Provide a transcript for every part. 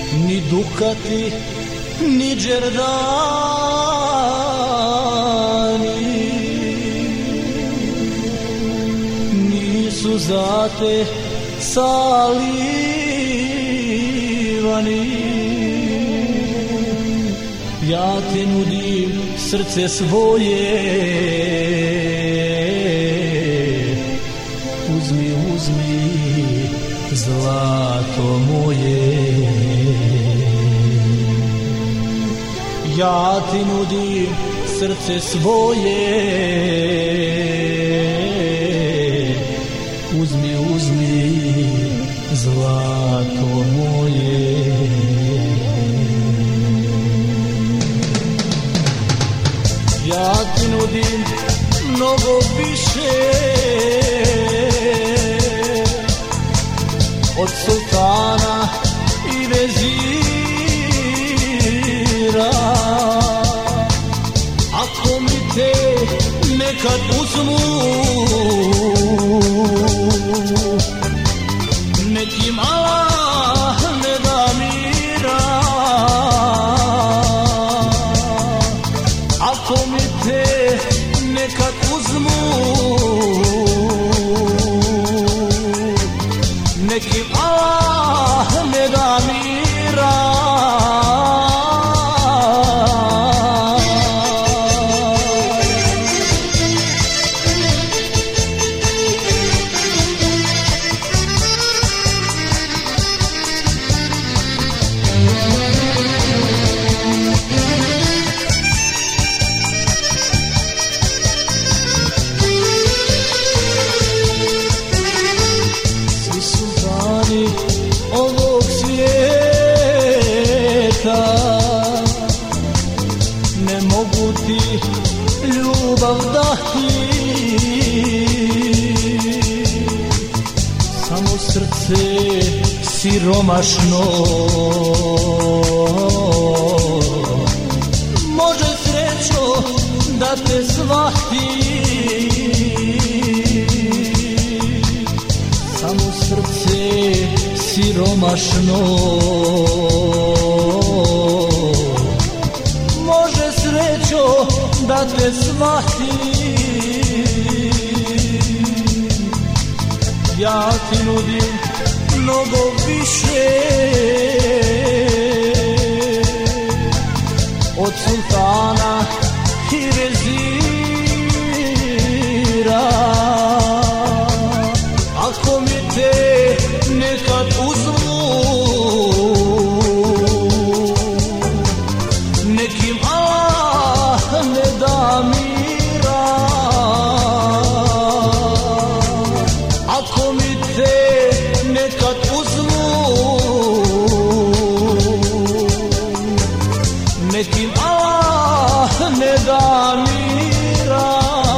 ni dukati, ni džerdani, nisu za te salivani. Ja ti nudim srce svoje, uzmi, uzmi zlato moje. Ja ti nudim srce svoje, uzmi, uzmi zlato moje. Ja ti nudim mnogo više od sultana i vezira. Ako mi te nekad uzmu, nekim Allah ne da mira. Ako mi te nekad uzmu, nekim Allah ne da mira. Ovog svijeta ne mogu ti ljubav dati, samo srce siromašno može srećo da te shvati. Samo srce siromašno može srećo da te shvati. Ja ti nudim mnogo više od sultana i vezira. Ako mi te nekad uzmu, nekim Allah ne da mira. Ako mi te nekad uzmu, nekim Allah ne da mira.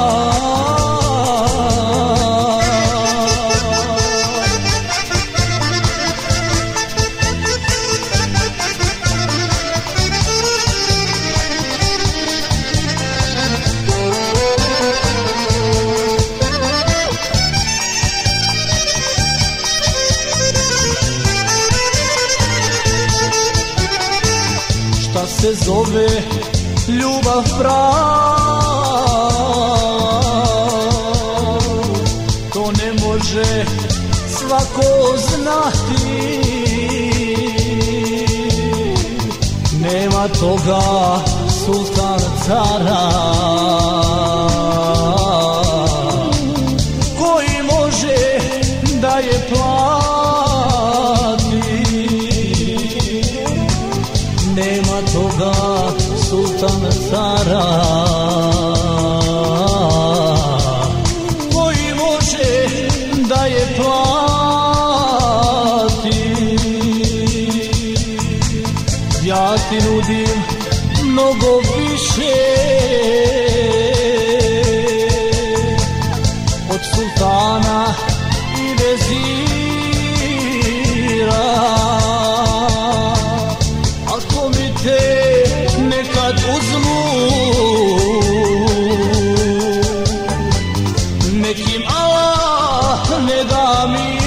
Šta se zove ljubav prava, to ne može svako znati. Nema toga sultan cara koji može da je plati. Nema toga sultan cara koji može da je plati. Ja ti nudim mnogo više od sultana i vezira. Ako mi te nekad uzmu, nekim Allah ne da mi